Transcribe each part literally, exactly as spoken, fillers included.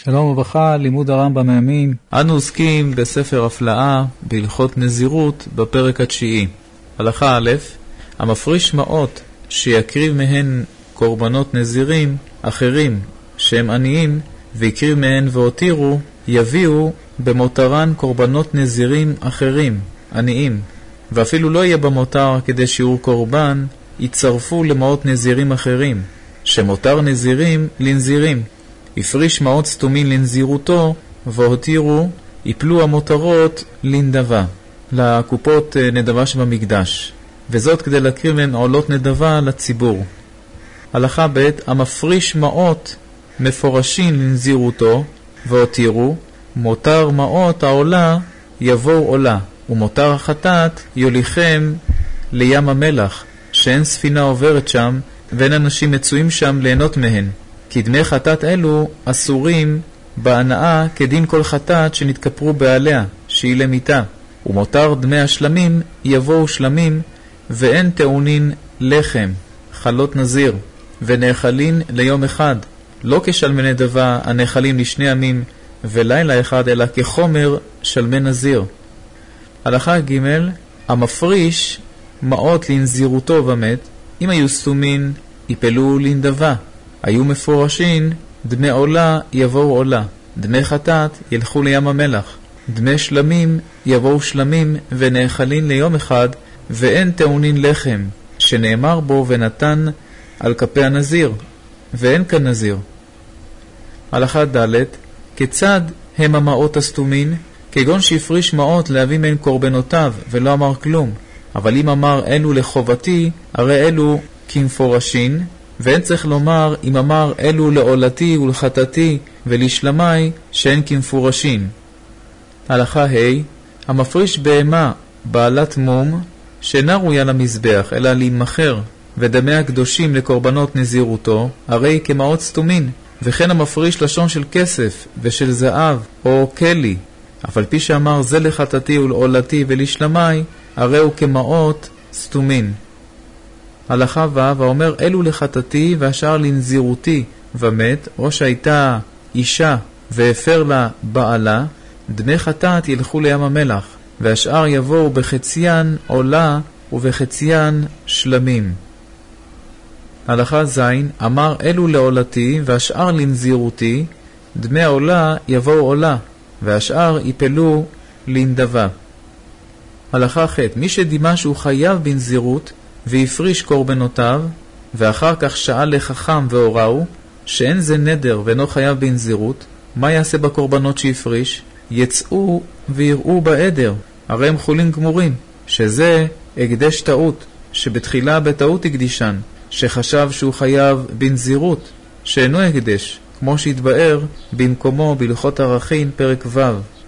שלום וברכה, לימוד הרמב"ם הימים. אנו עוסקים בספר הפלאה בהלכות נזירות בפרק התשיעי. הלכה א', המפריש מעות שיקריב מהן קורבנות נזירים אחרים שהם עניים ויקריב מהן והותירו, יביאו במותרן קורבנות נזירים אחרים עניים, ואפילו לא יהיה במותר כדי שיעור קורבן, יצרפו למעות נזירים אחרים שמותר נזירים לנזירים. הפריש מעות סתומין לנזירותו, והותירו, יפלו המותרות לנדבה, לקופות נדבה שבמקדש, וזאת כדי להקריב מהן עולות נדבה לציבור. הלכה ב', המפריש מעות מפורשים לנזירותו, והותירו, מותר מעות העולה יבואו עולה, ומותר החטאת יוליכם לים המלח, שאין ספינה עוברת שם, ואין אנשים מצויים שם ליהנות מהן. כי דמי חטאת אלו אסורים בהנאה כדין כל חטאת שנתכפרו בעליה, שהיא למיתה. ומותר דמי השלמים יבואו שלמים, ואין טעונין לחם, חלות נזיר, ונאכלין ליום אחד, לא כשלמי נדבה הנאכלים לשני ימים ולילה אחד, אלא כחומר שלמי נזיר. הלכה ג', המפריש מעות לנזירותו ומת, אם היו סתומין יפלו לנדבה, היו מפורשים, דמי עולה יבואו עולה, דמי חטאת ילכו לים המלח, דמי שלמים יבואו שלמים, ונאכלין ליום אחד, ואין טעונין לחם, שנאמר בו ונתן על כפי הנזיר, ואין כאן נזיר. הלכה ד', כיצד הם המעות הסתומין? כגון שהפריש מעות להביא מהן קורבנותיו ולא אמר כלום, אבל אם אמר אלו לחובתי, הרי אלו כמפורשין, ואין צריך לומר אם אמר אלו לעולתי ולחטאתי ולשלמי, שאין כמפורשין. הלכה ה', המפריש בהמה בעלת מום שאינה ראויה למזבח אלא להימכר, ודמי הקדושים לקורבנות נזירותו, הרי כמעות סתומין. וכן המפריש לשון של כסף ושל זהב או כלי, אף על פי שאמר זה לחטאתי ולעולתי ולשלמי, הרי הוא כמעות סתומין. הלכה ו', האומר אלו לחטאתי והשאר לנזירותי ומת, או שהייתה אישה והפר לה בעלה, דמי חטאת ילכו לים המלח, והשאר יבואו בחציין עולה ובחציין שלמים. הלכה ז', אמר אלו לעולתי והשאר לנזירותי, דמי העולה יבואו עולה, והשאר יפלו לנדבה. הלכה ח', מי שדימה שהוא חייב בנזירות והפריש קורבנותיו, ואחר כך שאל לחכם והוראו, שאין זה נדר ואינו חייב בנזירות, מה יעשה בקורבנות שהפריש? יצאו ויראו בעדר, הרי הם חולין גמורים, שזה הקדש טעות, שבתחילה בטעות הקדישן, שחשב שהוא חייב בנזירות, שאינו הקדש, כמו שהתבאר במקומו בהלכות ערכין פרק ו'.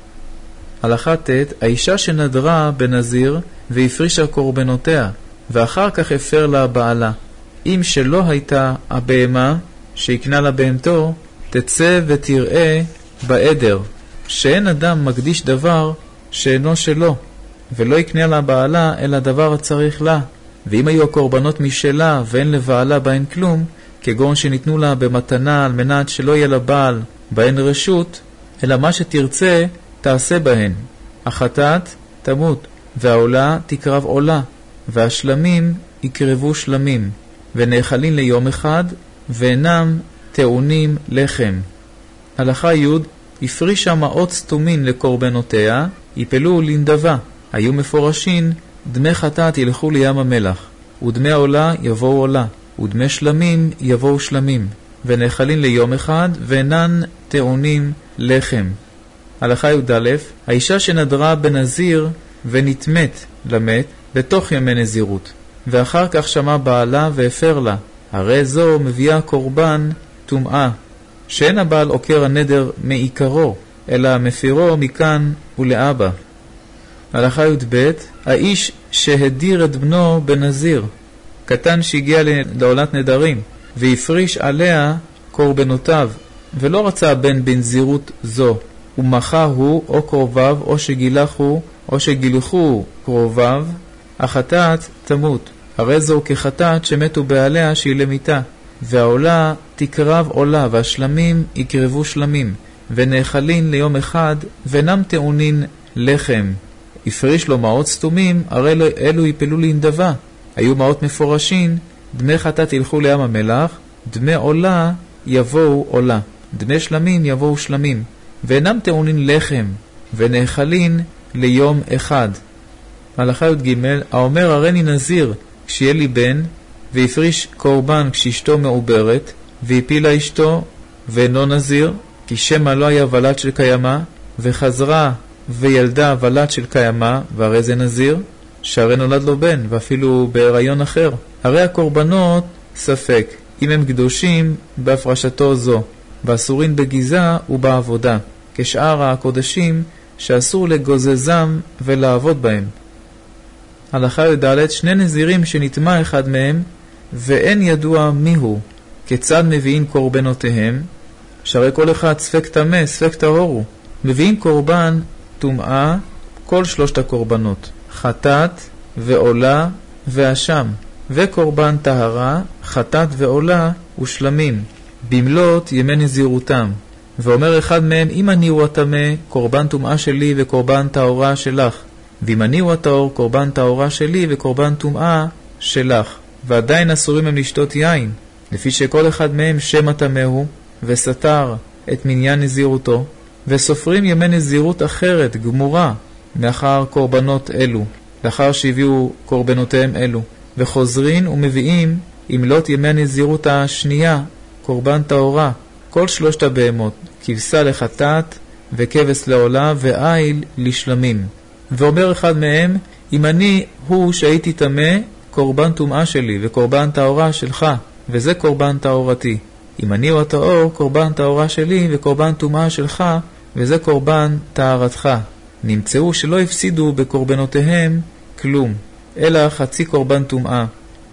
הלכה ט', האישה שנדרה בנזיר והפרישה קורבנותיה, ואחר כך הפר לה בעלה, אם שלא הייתה הבהמה שיקנה לה בהמתו, תצא ותראה בעדר, שאין אדם מקדיש דבר שאינו שלו, ולא יקנה לה בעלה אלא דבר הצריך לה. ואם היו הקורבנות משלה ואין לבעלה בהן כלום, כגון שניתנו לה במתנה על מנת שלא יהיה לבעל בהן רשות, אלא מה שתרצה תעשה בהן. החטאת תמות, והעולה תקרב עולה, והשלמים יקרבו שלמים, ונאכלין ליום אחד, ואינם טעונים לחם. הלכה י', הפרישה מעות סתומין לקורבנותיה, יפלו לנדבה, היו מפורשים, דמי חטאת ילכו לים המלח, ודמי עולה יבואו עולה, ודמי שלמים יבואו שלמים, ונאכלין ליום אחד, ואינן טעונים לחם. הלכה י"א, האישה שנדרה בנזיר ונתמת למת בתוך ימי נזירות, ואחר כך שמע בעלה והפר לה, הרי זו מביאה קורבן טומאה, שאין הבעל עוקר הנדר מעיקרו, אלא מפירו מכאן ולאבא. הלכה י"ב, האיש שהדיר את בנו בנזיר, קטן שהגיע לעולת נדרים, והפריש עליה קורבנותיו, ולא רצה הבן בנזירות זו, ומחה הוא או קרוביו, או שגילחו, או שגילחו קרוביו, החטאת תמות, הרי זו כחטאת שמתו בעליה שהיא למיתה, והעולה תקרב עולה, והשלמים יקרבו שלמים, ונאכלין ליום אחד, ונם טעונין לחם. הפריש לו מעות סתומים, הרי אלו יפלו לנדבה. היו מעות מפורשים, דמי חטאת ילכו לים המלח, דמי עולה יבואו עולה, דמי שלמים יבואו שלמים, ואינם טעונין לחם, ונאכלין ליום אחד. הלכה י"ג, האומר הריני נזיר כשיהיה לי בן, והפריש קורבן כשאשתו מעוברת, והפילה אשתו ואינו נזיר, כי שמא לא היה ולד של קיימה, וחזרה וילדה ולד של קיימה, והרי זה נזיר, שהרי נולד לו בן, ואפילו בהיריון אחר. הרי הקורבנות ספק, אם הם קדושים בהפרשתו זו, ואסורין בגיזה ובעבודה, כשאר הקודשים שאסור לגוזזם ולעבוד בהם. הלכה י"ד, שני נזירים שנטמע אחד מהם, ואין ידוע מיהו, כיצד מביאים קורבנותיהם, שהרי כל אחד ספק טמא, ספק טהור הוא. מביאים קורבן טומאה, כל שלושת הקורבנות, חטאת ועולה ואשם, וקורבן טהרה, חטאת ועולה ושלמים, במלות ימי נזירותם. ואומר אחד מהם, אם אני הוא הטמא, קורבן טומאה שלי וקורבן טהורה שלך, ואם אני הוא הטהור, קורבן טהורה שלי וקורבן טומאה שלך. ועדיין אסורים הם לשתות יין, לפי שכל אחד מהם שם הטמא הוא, וסתר את מניין נזירותו, וסופרים ימי נזירות אחרת, גמורה, מאחר קורבנות אלו, לאחר שהביאו קורבנותיהם אלו, וחוזרים ומביאים עמלות ימי נזירות השנייה, קורבן טהורה, כל שלושת הבהמות, כבשה לחטאת, וכבש לעולה, ואיל לשלמים. ואומר אחד מהם, אם אני הוא שהייתי טמא, קורבן טומאה שלי, וקורבן טהורה שלך, וזה קורבן טהורתי. אם אני הוא הטהור, קורבן טהורה שלי, וקורבן טומאה שלך, וזה קורבן טהרתך. נמצאו שלא הפסידו בקורבנותיהם כלום, אלא חצי קורבן טומאה.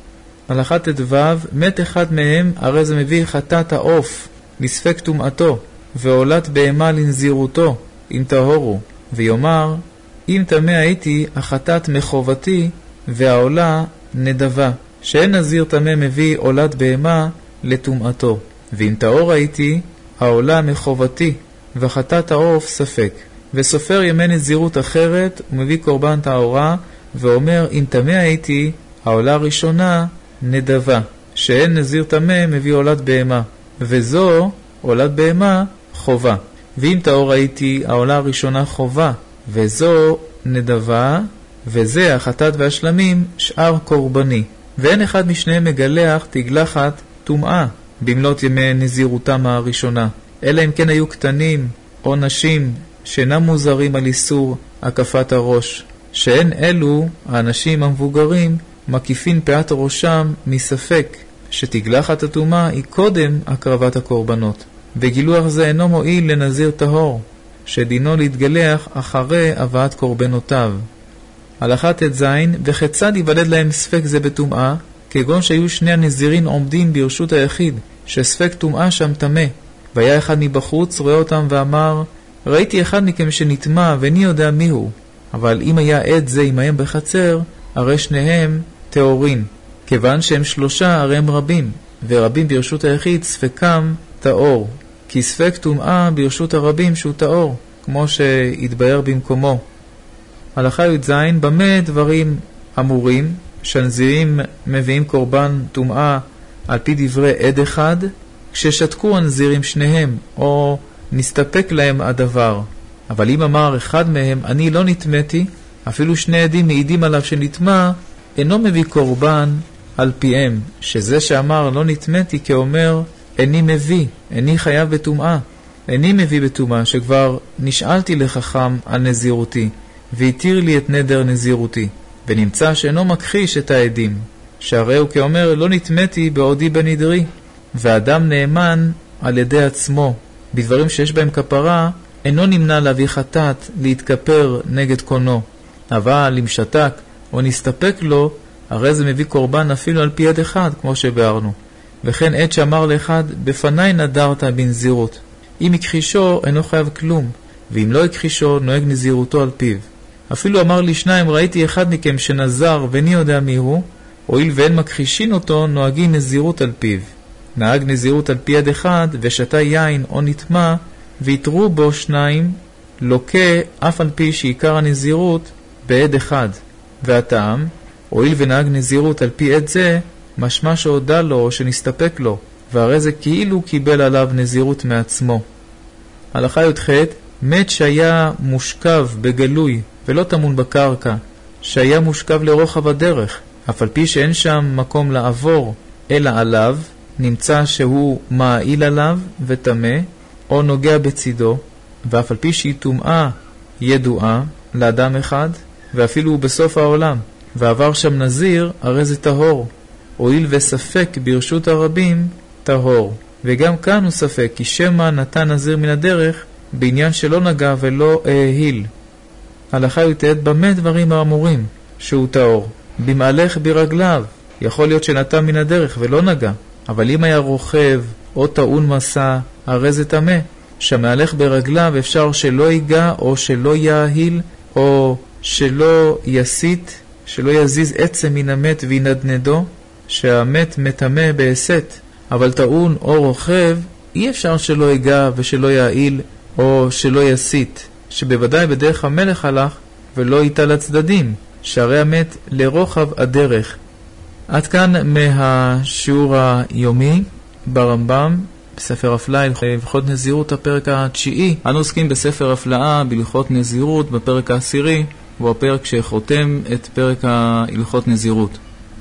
הלכה ט"ו, מת אחד מהם, הרי זה מביא חטאת העוף לספק טומאתו, ועולת בהמה לנזירותו, אם טהורו, ויאמר, אם טמא הייתי, החטאת מחובתי, והעולה נדבה, שאין נזיר טמא מביא עולת בהמה לטומאתו. ואם טהור הייתי, העולה מחובתי, וחטאת העוף ספק. וסופר ימי נזירות אחרת, ומביא קורבן טהורה, ואומר, אם טמא הייתי, העולה הראשונה נדבה, שאין נזיר טמא מביא עולת בהמה, וזו עולת בהמה חובה. ואם טהור הייתי, העולה הראשונה חובה, וזו נדבה, וזה החטאת והשלמים שאר קורבני. ואין אחד משניהם מגלח תגלחת טומאה במלות ימי נזירותם הראשונה, אלא אם כן היו קטנים או נשים שאינם מוזרים על איסור הקפת הראש, שאין אלו האנשים המבוגרים מקיפין פאת ראשם מספק שתגלחת הטומאה היא קודם הקרבת הקורבנות. וגילוח זה אינו מועיל לנזיר טהור, שדינו להתגלח אחרי הבאת קורבנותיו. הלכה ט"ז, וכיצד יוולד להם ספק זה בטומאה, כגון שהיו שני הנזירים עומדים ברשות היחיד, שספק טומאה שם טמא. והיה אחד מבחוץ רואה אותם ואמר, ראיתי אחד מכם שנטמע ואני יודע מיהו, אבל אם היה עד זה עמהם בחצר, הרי שניהם טהורין, כיוון שהם שלושה הרי הם רבים, ורבים ברשות היחיד ספקם טהור, כי ספק טומאה ברשות הרבים שהוא טהור, כמו שהתבהר במקומו. הלכה י"ז, במה דברים אמורים, שהנזירים מביאים קורבן טומאה על פי דברי עד אחד, כששתקו הנזירים שניהם, או נסתפק להם הדבר. אבל אם אמר אחד מהם, אני לא נטמאתי, אפילו שני עדים מעידים עליו שנטמא, אינו מביא קורבן על פיהם, שזה שאמר לא נטמאתי כאומר, איני מביא, איני חייב בטומאה, איני מביא בטומאה, שכבר נשאלתי לחכם על נזירותי, והתיר לי את נדר נזירותי, ונמצא שאינו מכחיש את העדים, שהרי הוא כאומר לא נטמאתי בעודי בנדרי, ואדם נאמן על ידי עצמו, בדברים שיש בהם כפרה, אינו נמנע להביא חטאת להתכפר נגד קונו, אבל אם שתק או נסתפק לו, הרי זה מביא קורבן אפילו על פי עד אחד, כמו שבארנו. וכן עד שאמר לאחד, בפני נדרת בנזירות. אם הכחישו, אינו חייב כלום, ואם לא הכחישו, נוהג נזירותו על פיו. אפילו אמר לי שניים, ראיתי אחד מכם שנזר ואני יודע מי הוא, הואיל ואין מכחישין אותו, נוהגים נזירות על פיו. נהג נזירות על פי עד אחד, ושתה יין או נטמע, ויתרו בו שניים, לוקה אף על פי שעיקר הנזירות בעד אחד. והטעם, הואיל ונהג נזירות על פי עד זה, משמע שהודע לו או שנסתפק לו, והרי זה כאילו קיבל עליו נזירות מעצמו. הלכה י"ח, מת שהיה מושכב בגלוי ולא תמון בקרקע, שהיה מושכב לרוחב הדרך, אף על פי שאין שם מקום לעבור, אלא עליו, נמצא שהוא מעיל עליו ותמה, או נוגע בצידו, ואף על פי שהיא טומאה ידועה לאדם אחד, ואפילו בסוף העולם, ועבר שם נזיר, הרי זה טהור. הואיל וספק ברשות הרבים, טהור. וגם כאן הוא ספק, כי שמא נתן נזיר מן הדרך, בעניין שלא נגע ולא העיל. הלכה י"ט, במה דברים האמורים, שהוא טהור? במהלך ברגליו, יכול להיות שנתן מן הדרך ולא נגע, אבל אם היה רוכב או טעון מסע, הרי זה טמא. שמהלך ברגליו אפשר שלא ייגע או שלא יעיל, או שלא יסית, שלא יזיז עצם מן המת וינדנדו, שהמת מטמא בעשת. אבל טעון או רוכב, אי אפשר שלא ייגע ושלא יעיל או שלא יסית, שבוודאי בדרך המלך הלך ולא איתה לצדדים, שהרי המת לרוחב הדרך. עד כאן מהשיעור היומי ברמב"ם, בספר הפלאה, הלכות נזירות, הפרק התשיעי. אנו עוסקים בספר הפלאה, בהלכות נזירות, בפרק העשירי, הוא הפרק שחותם את פרק ההלכות נזירות.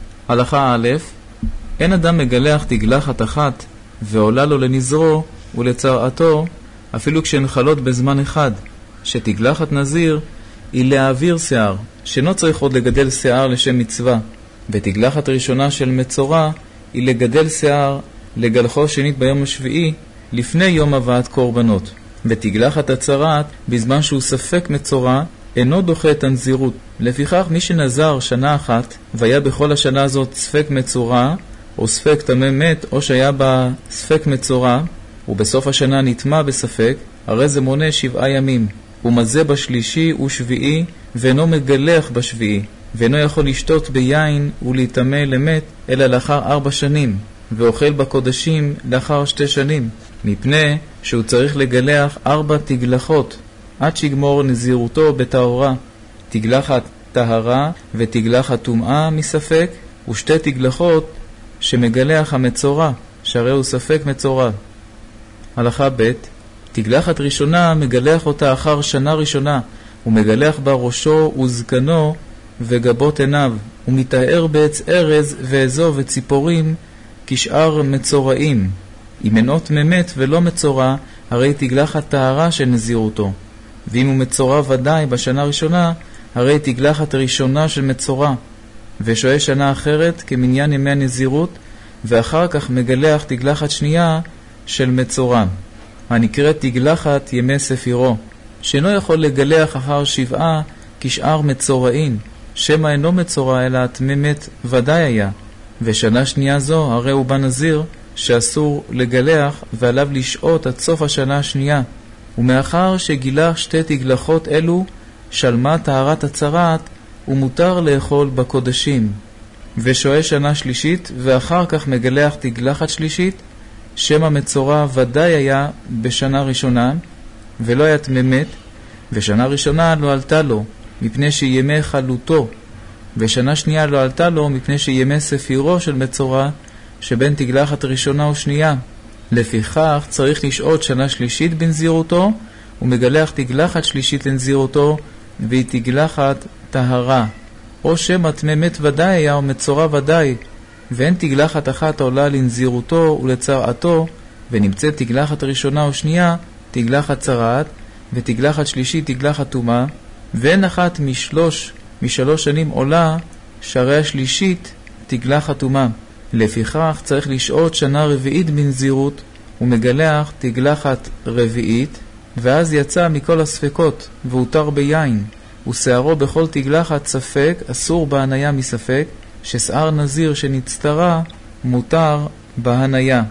הלכה א', אין אדם מגלח תגלחת אחת ועולה לו לנזרו ולצרעתו, אפילו כשהן חלות בזמן אחד, שתגלחת נזיר היא להעביר שיער, שאינו צריך עוד לגדל שיער לשם מצווה, ותגלחת ראשונה של מצורע היא לגדל שיער לגלחו שנית ביום השביעי לפני יום הבאת קורבנות. ותגלחת הצרעת בזמן שהוא ספק מצורע אינו דוחה את הנזירות. לפיכך מי שנזר שנה אחת והיה בכל השנה הזאת ספק מצורע או ספק טמא מת, או שהיה בה ספק מצורע ובסוף השנה נטמע בספק, הרי זה מונה שבעה ימים. הוא מזה בשלישי ושביעי ואינו מגלח בשביעי, ואינו יכול לשתות ביין ולהתאמה למת אלא לאחר ארבע שנים, ואוכל בקודשים לאחר שתי שנים, מפני שהוא צריך לגלח ארבע תגלחות עד שיגמור נזירותו בטהרה, תגלחת טהרה ותגלחת טומאה מספק, ושתי תגלחות שמגלח המצורע, שהרי הוא ספק מצורע. הלכה ב', תגלחת ראשונה מגלח אותה אחר שנה ראשונה, הוא מגלח בה ראשו וזקנו וגבות עיניו, הוא מתאר בעץ ארז ואזוב וציפורים כשאר מצורעים. אם אינו טמא מת ולא מצורע, הרי תגלחת טהרה של נזירותו. ואם הוא מצורע ודאי בשנה ראשונה, הרי תגלחת ראשונה של מצורע, ושוהה שנה אחרת כמניין ימי הנזירות, ואחר כך מגלח תגלחת שנייה של מצורע, הנקראת תגלחת ימי ספירו, שאינו יכול לגלח אחר שבעה כשאר מצורעים, שמא אינו מצורע אלא טמא מת ודאי היה. ושנה שנייה זו הרי הוא בא נזיר שאסור לגלח, ועליו לשעות עד סוף השנה השנייה. ומאחר שגילח שתי תגלחות אלו, שלמה טהרת הצרעת, ומותר לאכול בקודשים. ושוהה שנה שלישית, ואחר כך מגלח תגלחת שלישית, שם המצורע ודאי היה בשנה ראשונה, ולא היה טמא מת, ושנה ראשונה לא עלתה לו, מפני שימי חלותו, ושנה שנייה לא עלתה לו, מפני שימי ספירו של מצורע, שבין תגלחת ראשונה ושנייה. לפיכך צריך לשעות שנה שלישית בנזירותו, ומגלח תגלחת שלישית לנזירותו, והיא תגלחת טהרה. או שמא טמא מת ודאי היה או מצורע ודאי, ואין תגלחת אחת עולה לנזירותו ולצרעתו, ונמצאת תגלחת ראשונה או שנייה, תגלחת צרעת, ותגלחת שלישית תגלחת טומאה, ואין אחת משלוש, משלוש שנים עולה, שהרי השלישית תגלחת טומאה. לפיכך צריך לשעות שנה רביעית בנזירות, ומגלח תגלחת רביעית, ואז יצא מכל הספקות, והותר ביין, ושערו בכל תגלחת ספק, אסור בהניה מספק, ששער נזיר שנצטרה, מותר בהניה.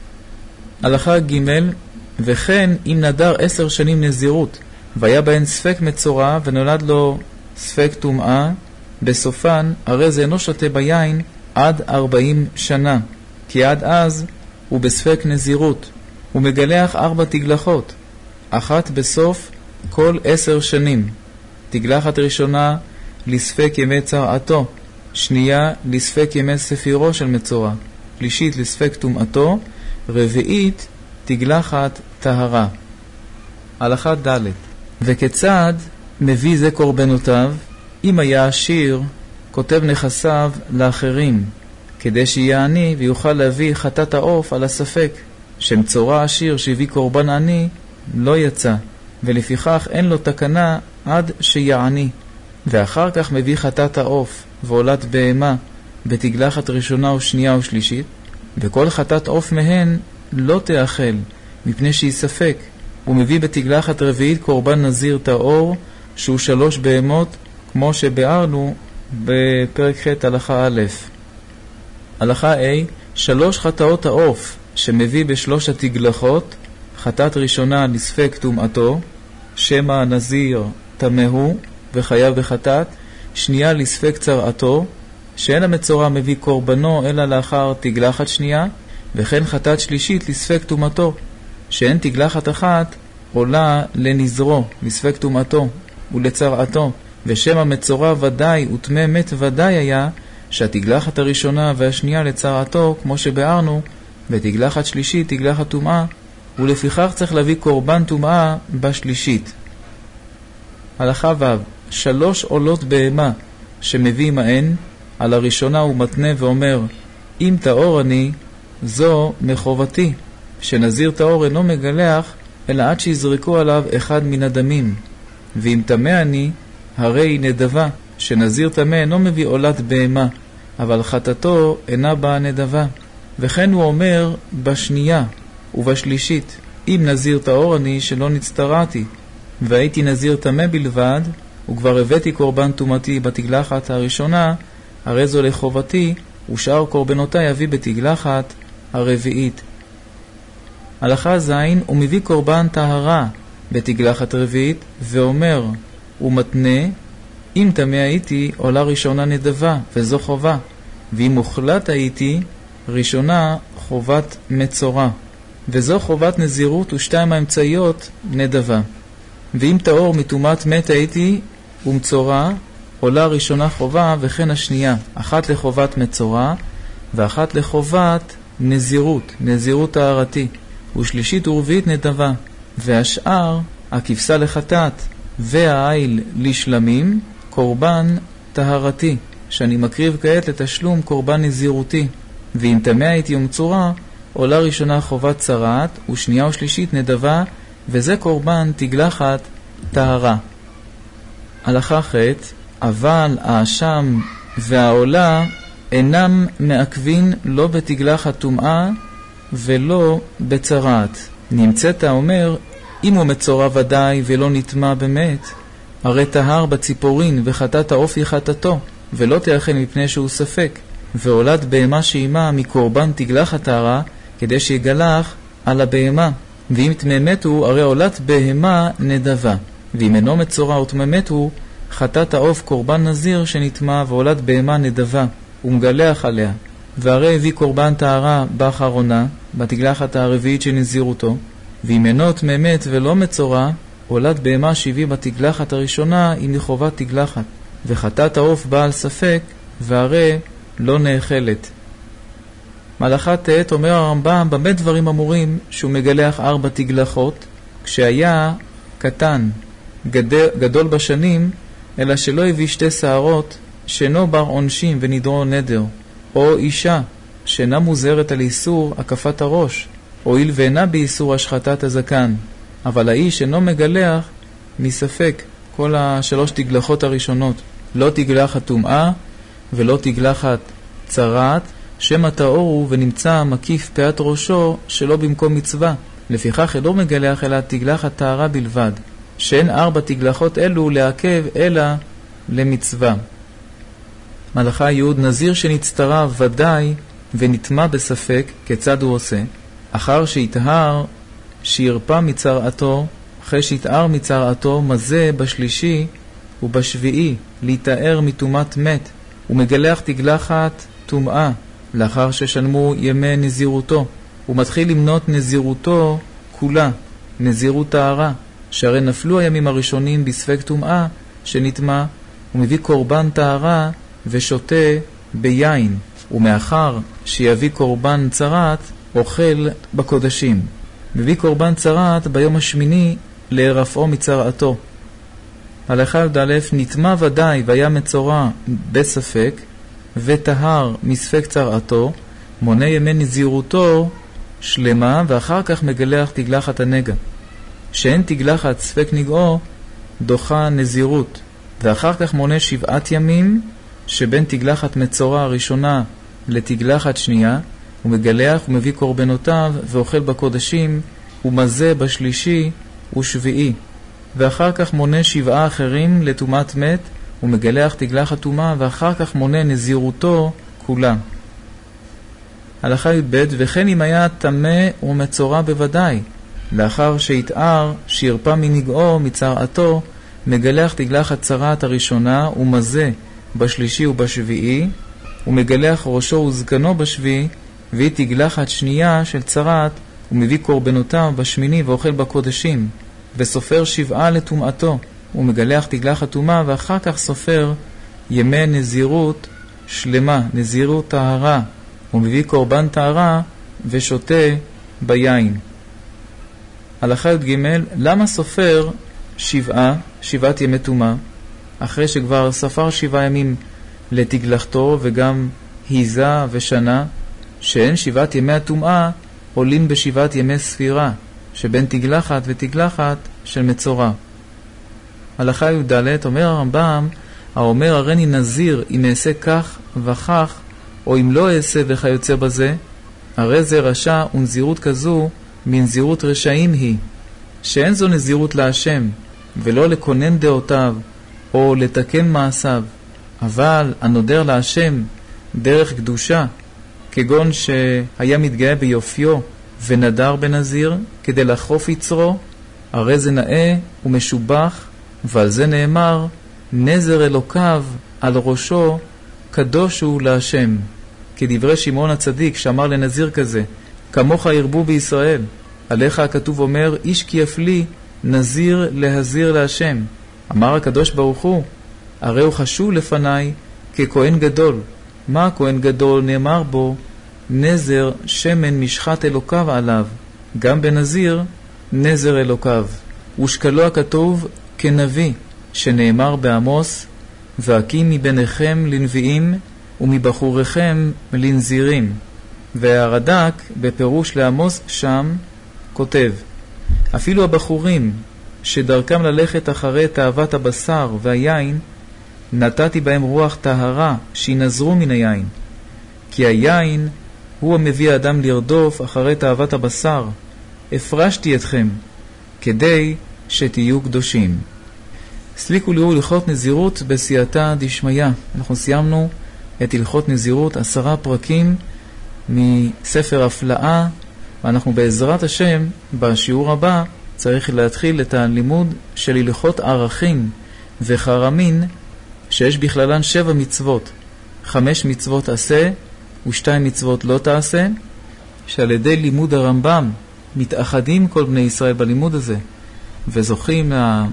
הלכה ג', וכן אם נדר עשר שנים נזירות, והיה בהן ספק מצורע, ונולד לו ספק טומאה, בסופן הרי זה אינו שותה ביין עד ארבעים שנה, כי עד אז הוא בספק נזירות. הוא מגלח ארבע תגלחות, אחת בסוף כל עשר שנים. תגלחת ראשונה לספק ימי צרעתו, שנייה לספק ימי ספירו של מצורע, שלישית לספק טומאתו, רביעית תגלחת טהרה. הלכה ד' וכיצד מביא זה קורבנותיו? אם היה עשיר, כותב נכסיו לאחרים, כדי שיהיה עני ויוכל להביא חטאת העוף על הספק. שמצורע עשיר שהביא קורבן עני לא יצא, ולפיכך אין לו תקנה עד שיעני. ואחר כך מביא חטאת העוף ועולת בהמה בתגלחת ראשונה ושנייה ושלישית, וכל חטאת עוף מהן לא תאכל מפני שהיא ספק. הוא מביא בתגלחת רביעית קורבן נזיר טהור שהוא שלוש בהמות, כמו שביארנו בפרק ח' הלכה א'. הלכה A, שלוש חטאות העוף שמביא בשלוש התגלחות, חטאת ראשונה לספק טומאתו, שמא נזיר תמהו וחייב בחטאת, שנייה לספק צרעתו, שאין המצורע מביא קורבנו אלא לאחר תגלחת שנייה, וכן חטאת שלישית לספק טומאתו, שאין תגלחת אחת עולה לנזרו, לספק טומאתו ולצרעתו, ושם המצורע ודאי וטמא מת ודאי היה שהתגלחת הראשונה והשנייה לצרעתו, כמו שבארנו, ותגלחת שלישית תגלחת טומאה, ולפיכך צריך להביא קורבן טומאה בשלישית. הלכה ו' שלוש עולות בהמה שמביא מהן, על הראשונה הוא מתנה ואומר, אם טהור אני, זו מחובתי, שנזיר טהור אינו מגלח, אלא עד שיזרקו עליו אחד מן הדמים. ואם טמא אני, הרי נדבה, שנזיר טמא אינו מביא עולת בהמה, אבל חטאתו אינה באה נדבה. וכן הוא אומר בשנייה ובשלישית, אם נזיר טהור אני שלא נצטרעתי, והייתי נזיר טמא בלבד, וכבר הבאתי קורבן טומאתי בתגלחת הראשונה, הרי זו לחובתי, ושאר קורבנותיי אביא בתגלחת הרביעית. הלכה ז' הוא מביא קורבן טהרה בתגלחת רביעית, ואומר, הוא מתנה, אם טמא הייתי עולה ראשונה נדבה, וזו חובה, ואם מוחלט הייתי, ראשונה חובת מצורע, וזו חובת נזירות ושתיים האמצעיות נדבה. ואם טהור מטומאת מת הייתי ומצורע, עולה ראשונה חובה וכן השנייה, אחת לחובת מצורע ואחת לחובת נזירות, נזירות טהרתי, ושלישית ורביעית נדבה, והשאר הכבשה לחטאת והעיל לשלמים, קורבן טהרתי, שאני מקריב כעת לתשלום קורבן נזירותי. ואם טמא הייתי ומצורע, עולה ראשונה חובת צרעת ושנייה ושלישית נדבה, וזה קורבן תגלחת טהרה. הלכה ח' אבל האשם והעולה אינם מעכבים לא בתגלחת טומאה ולא בצרעת. נמצאת אומר, אם הוא מצורע ודאי ולא נטמא באמת, הרי טהר בציפורין וחטאת האופי חטאתו, ולא תאכל מפני שהוא ספק, ועולת בהמה שעימה מקורבן תגלחת טהרה, כדי שיגלח על הבהמה. ואם תממת הוא, הרי עולת בהמה נדבה. ואם אינו מצורע או תממת הוא, חטאת העוף קורבן נזיר שנטמא ועולת בהמה נדבה, ומגלח עליה. והרי הביא קורבן טהרה באחרונה, בתגלחת הרביעית שנזירותו. ואם אינו תממת ולא מצורע, עולת בהמה שהביא בתגלחת הראשונה היא מחובת תגלחת. וחטאת העוף בעל ספק, והרי לא נאכלת. מלאכה תאת אומר הרמב"ם במה דברים אמורים שהוא מגלח ארבע תגלחות, כשהיה קטן, גדל, גדול בשנים, אלא שלא הביא שתי שערות, שאינו בר עונשים ונדרו נדר, או אישה שאינה מוזרת על איסור הקפת הראש, הואיל ואינה באיסור השחטת הזקן, אבל האיש אינו מגלח מספק כל השלוש תגלחות הראשונות, לא תגלחת טומאה ולא תגלחת צרעת, שם טהור הוא ונמצא מקיף פאת ראשו שלא במקום מצווה, לפיכך אינו מגלח אלא תגלחת טהרה בלבד, שאין ארבע תגלחות אלו לעכב אלא למצווה. מלאכה י' נזיר שנצטרה ודאי ונטמא בספק, כיצד הוא עושה? אחר שיטהר שירפא מצרעתו, אחרי שיטהר מצרעתו, מזה בשלישי ובשביעי להתאר מטומאת מת, ומגלח תגלחת טומאה לאחר ששלמו ימי נזירותו, ומתחיל למנות נזירותו כולה, נזירות טהרה, שהרי נפלו הימים הראשונים בספק טומאה שנטמא, הוא מביא קורבן טהרה ושותה ביין, ומאחר שיביא קורבן צרת, אוכל בקודשים. מביא קורבן צרת ביום השמיני להירפאו מצרעתו. הלכה י"א, נטמא ודאי והיה מצורע בספק, וטהר מספק צרעתו, מונה ימי נזירותו שלמה, ואחר כך מגלח תגלחת הנגע. שאין תגלחת ספק נגעו, דוחה נזירות, ואחר כך מונה שבעת ימים, שבין תגלחת מצורע הראשונה לתגלחת שנייה, הוא מגלח ומביא קורבנותיו ואוכל בקודשים, ומזה בשלישי ושביעי. ואחר כך מונה שבעה אחרים לטומאת מת, ומגלח תגלחת טומאה, ואחר כך מונה נזירותו כולה. הלכה י"ב, וכן אם היה טמא ומצורע בוודאי, לאחר שהתאר שירפא מנגעו מצרעתו, מגלח תגלחת צרעת הראשונה ומזה בשלישי ובשביעי, ומגלח ראשו וזקנו בשביעי, והיא תגלחת שנייה של צרעת, ומביא קורבנותיו בשמיני ואוכל בקודשים, וסופר שבעה לטומאתו, ומגלח תגלחת טומאה, ואחר כך סופר ימי נזירות שלמה, נזירות טהרה, ומביא קורבן טהרה ושותה ביין. הלכה י"ג, למה סופר שבעה, שבעת ימי טומאה, אחרי שכבר ספר שבעה ימים לתגלחתו וגם היזה ושנה, שאין שבעת ימי הטומאה עולים בשבעת ימי ספירה, שבין תגלחת ותגלחת של מצורע. הלכה י"ד, אומר הרמב"ם, האומר הריני נזיר אם אעשה כך וכך, או אם לא אעשה וכיוצא בזה, הרי זה רשע, ונזירות כזו מנזירות רשעים היא, שאין זו נזירות להשם, ולא לקונן דעותיו, או לתקן מעשיו, אבל הנודר להשם דרך קדושה, כגון שהיה מתגאה ביופיו ונדר בנזיר כדי לחרוף יצרו, הרי זה נאה ומשובח, ועל זה נאמר, נזר אלוקיו על ראשו קדוש הוא להשם, כדברי שמעון הצדיק שאמר לנזיר כזה, כמוך ירבו בישראל, עליך הכתוב אומר, איש כי יפלי נזיר להזיר להשם. אמר הקדוש ברוך הוא, הרי הוא חשוב לפניי ככהן גדול. מה הכהן גדול? נאמר בו, נזר שמן משחת אלוקיו עליו, גם בנזיר נזר אלוקיו. ושקלו הכתוב כנביא, שנאמר בעמוס, והקים מביניכם לנביאים ומבחוריכם לנזירים. והרד"ק בפירוש לעמוס שם כותב, אפילו הבחורים שדרכם ללכת אחרי תאוות הבשר והיין, נתתי בהם רוח טהרה שינזרו מן היין, כי היין הוא המביא האדם לרדוף אחרי תאוות הבשר. הפרשתי אתכם כדי שתהיו קדושים. סליקו ליאור הלכות נזירות בסייעתא דשמיא. אנחנו סיימנו את הלכות נזירות, עשרה פרקים מספר הפלאה, ואנחנו בעזרת השם בשיעור הבא צריך להתחיל את הלימוד של הלכות ערכים וחרמין, שיש בכללן שבע מצוות, חמש מצוות עשה ושתיים מצוות לא תעשה, שעל ידי לימוד הרמב"ם מתאחדים כל בני ישראל בלימוד הזה וזוכים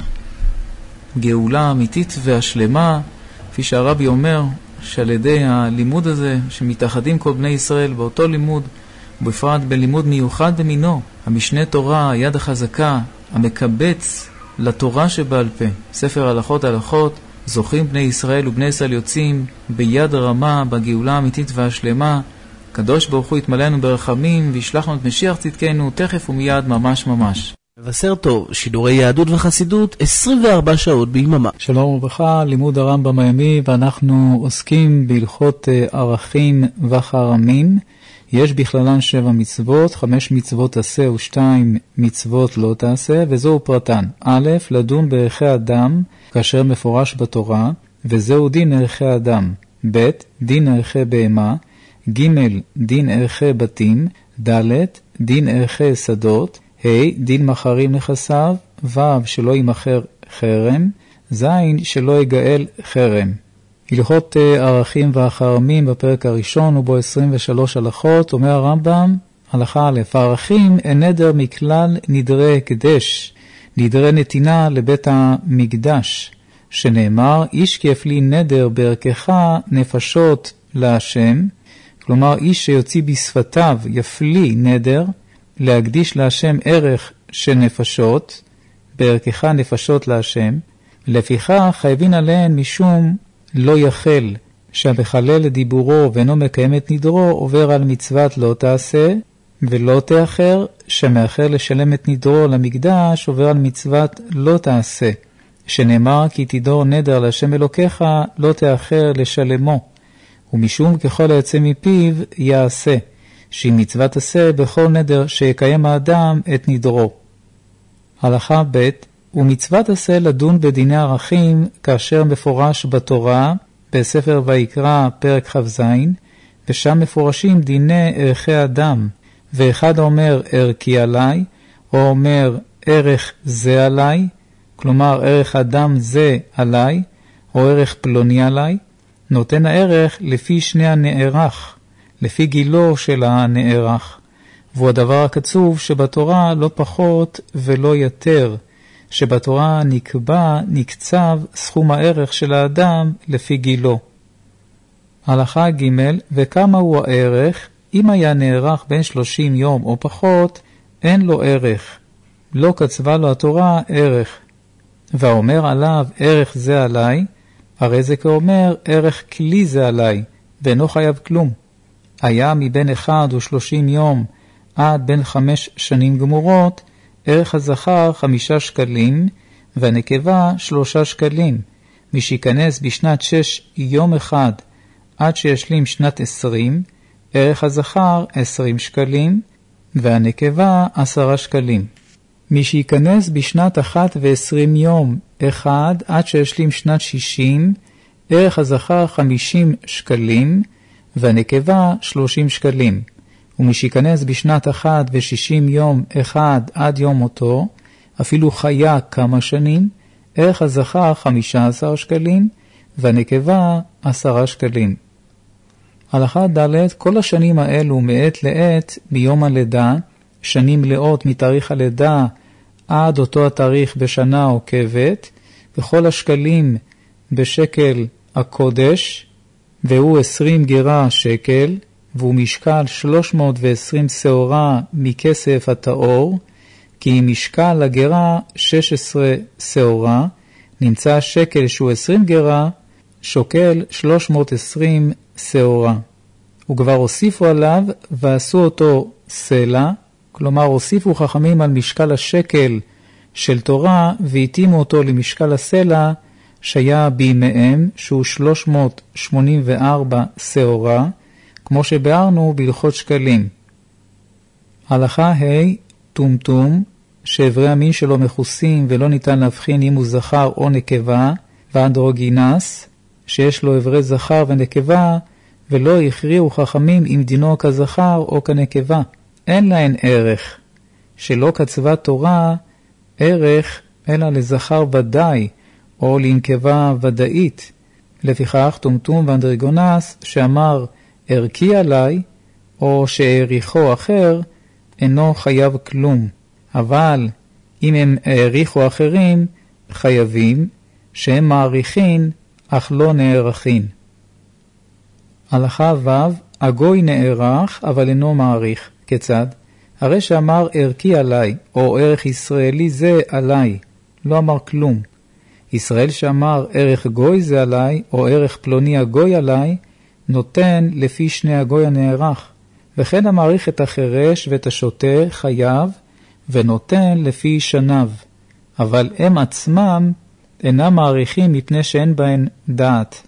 לגאולה האמיתית והשלמה, כפי שהרבי אומר, שעל ידי הלימוד הזה שמתאחדים כל בני ישראל באותו לימוד, בפרט בלימוד מיוחד במינו, המשנה תורה, היד החזקה, המקבץ לתורה שבעל פה, ספר הלכות הלכות, זוכים בני ישראל ובני ישראל יוצאים ביד רמה בגאולה האמיתית והשלמה. קדוש ברוך הוא יתמלאנו ברחמים וישלח לנו את משיח צדקנו תכף ומיד, ממש ממש. מבשר טוב, שידורי יהדות וחסידות עשרים וארבע שעות ביממה. שלום וברכה, לימוד הרמב"ם היומי, ואנחנו עוסקים בהלכות ערכים וחרמין. יש בכללן שבע מצוות, חמש מצוות עשה ושתיים מצוות לא תעשה, וזהו פרטן. א', לדון בערכי אדם כאשר מפורש בתורה, וזהו דין ערכי אדם. ב', דין ערכי בהמה. ג', דין ערכי בתים. ד', דין ערכי שדות. ה', דין מחרים נכסיו. ו', שלא ימחר חרם. ז', שלא יגאל חרם. הלכות ערכים והחרמים בפרק הראשון ובו עשרים ושלוש הלכות. אומר הרמב"ם, הלכה א', הערכים הם נדר מכלל נדרי הקדש, נדרי נתינה לבית המקדש, שנאמר, איש כיף לי נדר בערכך נפשות להשם, כלומר איש שיוציא בשפתיו יפלי נדר, להקדיש להשם ערך של נפשות, בערכך נפשות להשם, לפיכך חייבין עליהן משום לא יחל, שהמחלל לדיבורו ואינו מקיים את נדרו עובר על מצוות לא תעשה, ולא תאחר, שהמאחר לשלם את נדרו למקדש עובר על מצוות לא תעשה, שנאמר כי תדור נדר להשם אלוקיך לא תאחר לשלמו, ומשום ככל היוצא מפיו יעשה, שהיא מצוות עשה בכל נדר שיקיים האדם את נדרו. הלכה ב' ומצוות עשה לדון בדיני ערכים כאשר מפורש בתורה בספר ויקרא פרק כ"ז, ושם מפורשים דיני ערכי אדם, ואחד אומר ערכי עליי, או אומר ערך זה עליי, כלומר ערך אדם זה עליי, או ערך פלוני עליי, נותן הערך לפי שני הנערך, לפי גילו של הנערך, והוא הדבר הקצוב שבתורה לא פחות ולא יותר, שבתורה נקבע, נקצב סכום הערך של האדם לפי גילו. הלכה ג' וכמה הוא הערך? אם היה נערך בין שלושים יום או פחות, אין לו ערך. לא קצבה לו התורה ערך. והאומר עליו ערך זה עליי, הרי זה כאומר ערך כלי זה עליי, ואינו חייב כלום. היה מבין אחד ושלושים יום עד בין חמש שנים גמורות, ערך הזכר חמישה שקלים, והנקבה שלושה שקלים. מי שיכנס בשנת שש יום אחד עד שישלים שנת עשרים, ערך הזכר עשרים שקלים, והנקבה עשרה שקלים. מי שיכנס בשנת אחת ועשרים יום אחד עד שישלים שנת שישים, ערך הזכר חמישים שקלים, והנקבה שלושים שקלים. ומי שיכנס בשנת אחת ושישים יום אחד עד יום מותו, אפילו חיה כמה שנים, ערך הזכר חמישה עשר שקלים, והנקבה עשרה שקלים. הלכה ד' כל השנים האלו מעת לעת מיום הלידה, שנים מלאות מתאריך הלידה עד אותו התאריך בשנה עוקבת, וכל השקלים בשקל הקודש, והוא עשרים גרה שקל, והוא משקל שלוש מאות ועשרים שעורה מכסף הטהור, כי משקל הגרה שש עשרה שעורה, נמצא שקל שהוא עשרים גרה, שוקל שלוש מאות ועשרים שעורה. וכבר הוסיפו עליו ועשו אותו סלע, כלומר הוסיפו חכמים על משקל השקל של תורה והתאימו אותו למשקל הסלע שהיה בימיהם, שהוא שלוש מאות שמונים וארבע שעורה, כמו שבארנו בהלכות שקלים. הלכה ה' טומטום, שעברי המין שלו מכוסים ולא ניתן להבחין אם הוא זכר או נקבה, ואנדרוגינס, שיש לו עברי זכר ונקבה, ולא הכריעו חכמים אם דינו כזכר או כנקבה. אין להן ערך, שלא קצבה תורה ערך אלא לזכר ודאי, או לנקבה ודאית. לפיכך טומטום ואנדרוגינס, שאמר ערכי עליי, או שהעריכו אחר, אינו חייב כלום. אבל אם הם העריכו אחרים, חייבים, שהם מעריכין, אך לא נערכין. הלכה ו' הגוי נערך, אבל אינו מעריך. כיצד? הרי שאמר ערכי עליי, או ערך ישראלי זה עליי, לא אמר כלום. ישראל שאמר ערך גוי זה עליי, או ערך פלוני הגוי עליי, נותן לפי שני הגוי הנערך, וכן המעריך את החרש ואת השוטה חייב, ונותן לפי שניו, אבל הם עצמם אינם מעריכים מפני שאין בהן דעת.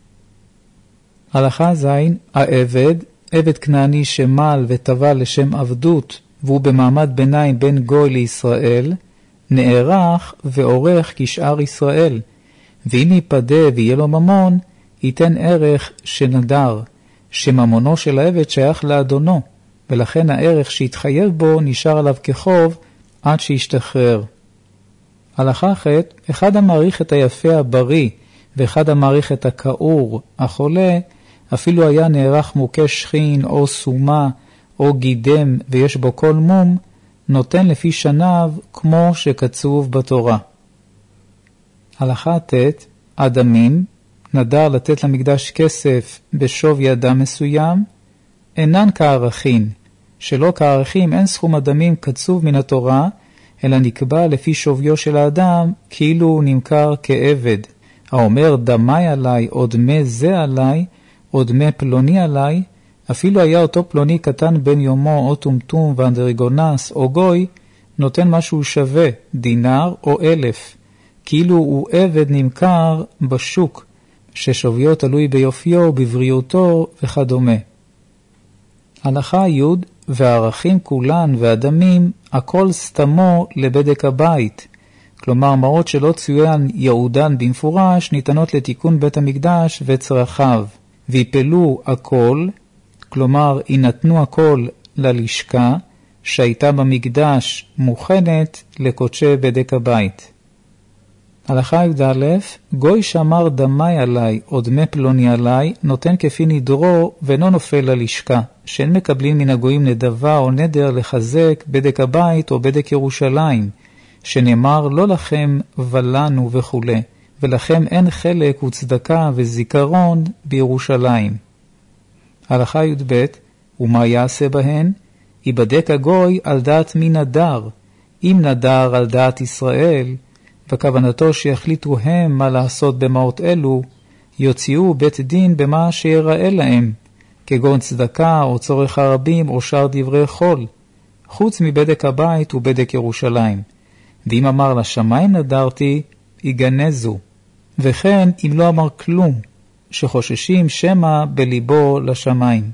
הלכה ז' העבד, עבד כנעני שמל וטבע לשם עבדות, והוא במעמד ביניים בין גוי לישראל, נערך ועורך כשאר ישראל, ואם ייפדה ויהיה לו ממון, ייתן ערך שנדר, שממונו של העבד שייך לאדונו, ולכן הערך שהתחייב בו נשאר עליו כחוב עד שישתחרר. הלכה ח' אחד המעריך את היפה הבריא, ואחד המעריך את הכעור, החולה, אפילו היה נערך מוכה שכין או סומה, או גידם ויש בו כל מום, נותן לפי שניו כמו שקצוב בתורה. הלכה ט' אדמים, נדר לתת למקדש כסף בשווי אדם מסוים, אינן כערכין, שלא כערכים אין סכום אדמים קצוב מן התורה, אלא נקבע לפי שוויו של האדם, כאילו הוא נמכר כעבד. האומר דמי עלי, או דמי זה עלי, או דמי פלוני עלי, אפילו היה אותו פלוני קטן בן יומו, או טומטום ואנדרגונס, או גוי, נותן משהו שווה, דינר או אלף, כאילו הוא עבד נמכר בשוק, ששוויו תלוי ביופיו, בבריאותו וכדומה. הלכה י' והערכים כולן והדמים, הכל סתמו לבדק הבית. כלומר, מעות שלא צוין יהודן במפורש, ניתנות לתיקון בית המקדש וצרכיו. ויפלו הכל, כלומר, יינתנו הכל ללשכה, שהייתה במקדש מוכנת לקודשי בדק הבית. הלכה י"א, גוי שאמר דמי עלי או דמי פלוני עלי, נותן כפי נדרו ואינו נופל ללשכה, שאין מקבלים מן הגויים נדבה או נדר לחזק בדק הבית או בדק ירושלים, שנאמר לא לכם ולנו וכו', ולכם אין חלק וצדקה וזיכרון בירושלים. הלכה י"ב, ומה יעשה בהן? ייבדק הגוי על דעת מי נדר, אם נדר על דעת ישראל, וכוונתו שיחליטו הם מה לעשות במעות אלו, יוציאו בית דין במה שיראה להם, כגון צדקה או צורך הרבים או שאר דברי חול, חוץ מבדק הבית ובדק ירושלים. ואם אמר לשמיים נדרתי, יגנזו, וכן אם לא אמר כלום, שחוששים שמה בליבו לשמיים.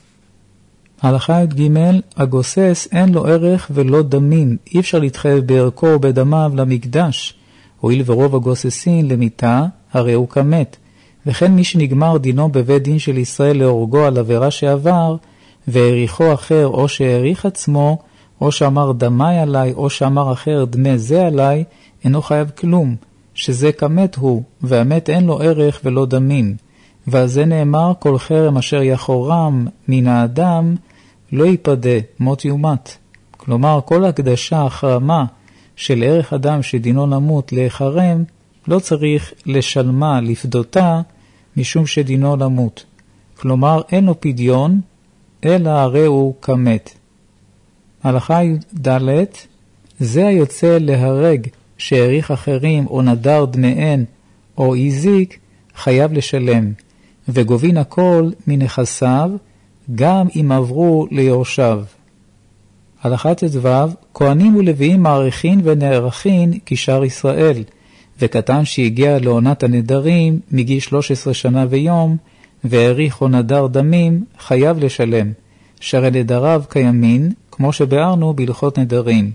הלכה י"ג, הגוסס אין לו ערך ולא דמים, אי אפשר להתחייב בערכו או בדמיו למקדש, הואיל ורוב הגוססין למיתה, הרי הוא כמת, וכן מי שנגמר דינו בבית דין של ישראל להורגו על עבירה שעבר, והעריכו אחר או שהעריך עצמו, או שאמר דמי עלי, או שאמר אחר דמי זה עלי, אינו חייב כלום, שזה כמת הוא, והמת אין לו ערך ולא דמים. ועל זה נאמר, כל חרם אשר יחורם מן האדם, לא ייפדה, מות יומת. כלומר, כל הקדשה, החרמה של ערך אדם שדינו למות להיחרם, לא צריך לשלמה, לפדותה, משום שדינו למות. כלומר, אין לו פדיון, אלא הרי הוא כמת. הלכה י"ד, זה היוצא להרג שהעריך אחרים או נדר דמיהן או הזיק, חייב לשלם, וגובין הכל מנכסיו, גם אם עברו ליורשיו. הלכה ט"ו, כהנים ולוויים מעריכין ונערכין כשאר ישראל, וקטן שהגיע לעונת הנדרים מגיל שלוש עשרה שנה ויום, והעריך או נדר דמים, חייב לשלם, שהרי נדריו קיימין, כמו שבארנו בהלכות נדרים.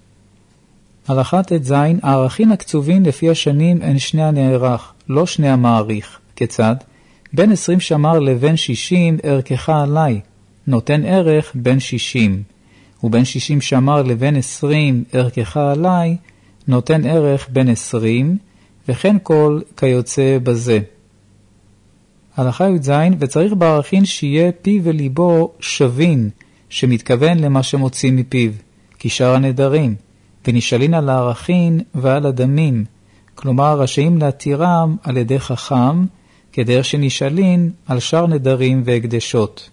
הלכה ט"ז, הערכים הקצובים לפי השנים הן שני הנערך, לא שני המעריך. כיצד? בין עשרים שמר לבין שישים ערכך עלי, נותן ערך בין שישים, ובין שישים שמר לבין עשרים ערכך עלי, נותן ערך בין עשרים, וכן כל כיוצא בזה. הלכה י"ז, וצריך בערכין שיהיה פיו וליבו שווין, שמתכוון למה שמוצאים מפיו, כשאר הנדרים, ונשאלין על הערכין ועל הדמים, כלומר רשאים להתירם על ידי חכם, כדרך שנשאלין על שאר נדרים והקדשות.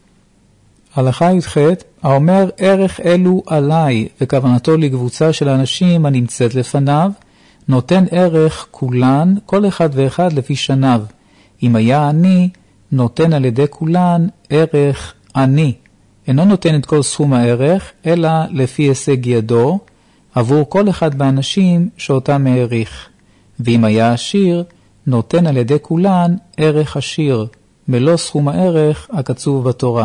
הלכה י"ח, האומר ערך אלו עליי, וכוונתו לקבוצה של האנשים הנמצאת לפניו, נותן ערך כולן, כל אחד ואחד לפי שניו. אם היה אני, נותן על ידי כולן ערך אני. אינו נותן את כל סכום הערך, אלא לפי הישג ידו, עבור כל אחד באנשים שאותם העריך. ואם היה עשיר, נותן על ידי כולן ערך עשיר, מלוא סכום הערך הקצוב בתורה.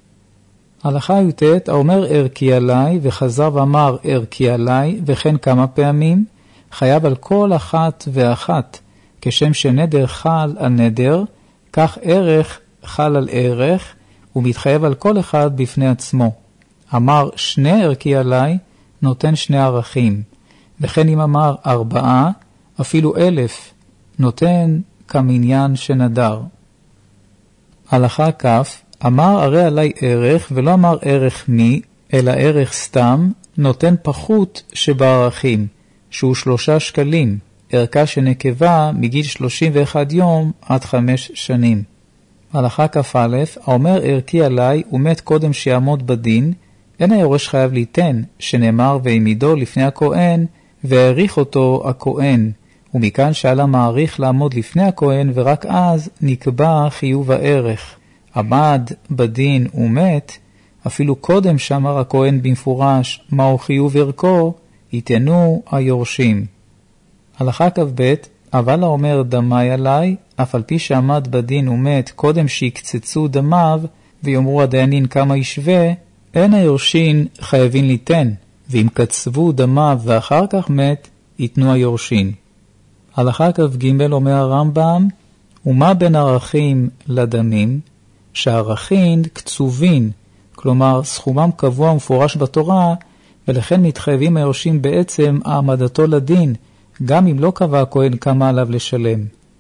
הלכה י"ט, האומר ערכי עלי, וחזר ואמר ערכי עלי, וכן כמה פעמים, חייב על כל אחת ואחת, כשם שנדר חל על נדר, כך ערך חל על ערך, ומתחייב על כל אחד בפני עצמו. אמר שני ערכי עלי, נותן שני ערכים, וכן אם אמר ארבעה, אפילו אלף, נותן כמניין שנדר. הלכה כ', אמר הרי עלי ערך, ולא אמר ערך מי, אלא ערך סתם, נותן פחות שבערכים, שהוא שלושה שקלים, ערכה שנקבה מגיל שלושים ואחד יום עד חמש שנים. הלכה כ"א, האומר ערכי עלי ומת קודם שיעמוד בדין, אין היורש חייב ליתן, שנאמר והעמידו לפני הכהן, והעריך אותו הכהן, ומכאן שעלה מעריך לעמוד לפני הכהן, ורק אז נקבע חיוב הערך. עמד בדין ומת, אפילו קודם שאמר הכהן במפורש מהו חיוב ערכו, יתנו היורשים. הלכה כ"ב, אבל האומר דמי עלי, אף על פי שעמד בדין ומת קודם שיקצצו דמיו, ויאמרו הדיינים כמה ישווה, אין היורשים חייבים ליתן, ואם קצבו דמיו ואחר כך מת, יתנו היורשים. הלכה כ"ג אומר הרמב"ם, ומה בין ערכים לדמים? שהערכים קצובים, כלומר סכומם קבוע ומפורש בתורה, ולכן מתחייבים היורשים בעצם העמדתו לדין, גם אם לא קבע הכהן כמה עליו לשלם.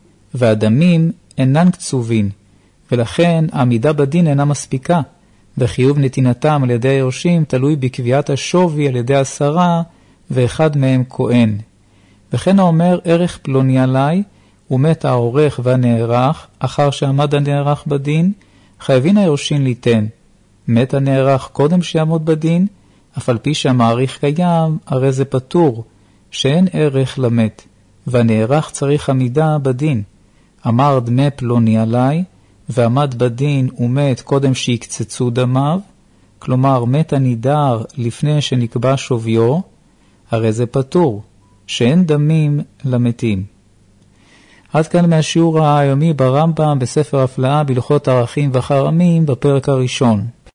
והדמים אינן קצובים, ולכן העמידה בדין אינה מספיקה, וחיוב נתינתם על ידי היורשים תלוי בקביעת השווי על ידי עשרה, ואחד מהם כהן. וכן האומר ערך פלוני עלי, ומת העורך והנערך, אחר שעמד הנערך בדין, חייבים היורשים ליתן. מת הנערך קודם שיעמוד בדין, אף על פי שהמעריך קיים, הרי זה פטור, שאין ערך למת, והנערך צריך עמידה בדין. אמר דמי פלוני עלי, ועמד בדין ומת קודם שיקצצו דמיו, כלומר מת הנידר לפני שנקבע שוויו, הרי זה פטור, שאין דמים למתים. עד כאן מהשיעור היומי ברמב"ם בספר הפלאה בהלכות ערכים וחרמים בפרק הראשון.